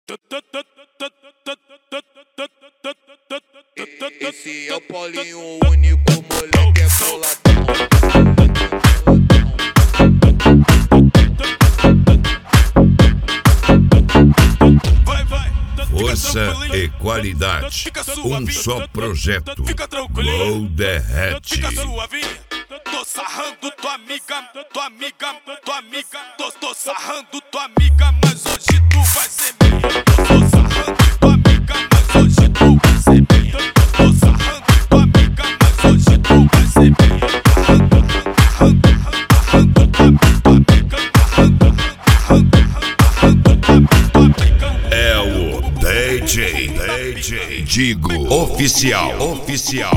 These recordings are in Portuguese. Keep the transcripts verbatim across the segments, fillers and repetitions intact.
Esse é o Paulinho, o único moleque é boladão. Força e qualidade, um só projeto, Glow Derrete. Fica suavinha, tô sarrando tua amiga, tua amiga, tua amiga. Tô, tô sarrando tua amiga, mas hoje tu vai ser minha. Tô sarrando tua amiga, mas hoje tu vai ser minha. Tô sarrando tua amiga, mas hoje tu vai ser minha. Arrando, arrando, arrando, arrando tua amiga, arrando, arrando, arrando tua amiga. É o D J, D J Digo Oficial, Oficial.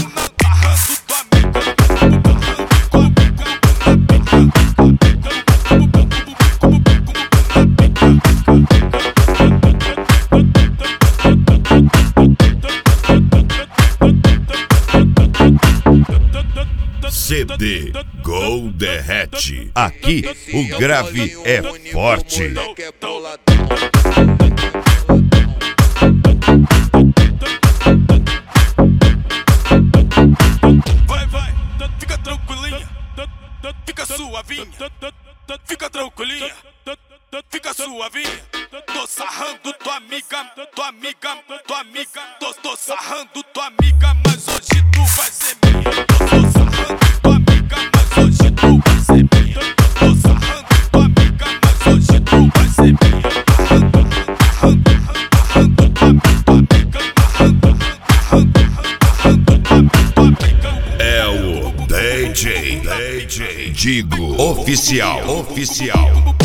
C D Glow Derrete. Aqui o grave é forte. Vai, vai, fica tranquilinha, fica suavinha, fica tranquilinha, fica suavinha. Tô sarrando tua amiga, tua amiga, tua amiga. Tô, tô sarrando tua amiga, mas hoje tu vai ser minha. Tô sarrando tua amiga, mas hoje tu vai ser minha. Tô sarrando tua amiga, mas hoje tu vai ser minha. Arrando, arrando, arrando tua amiga, arrando, arrando, arrando tua amiga. É o D J, D J Digo Oficial, Oficial.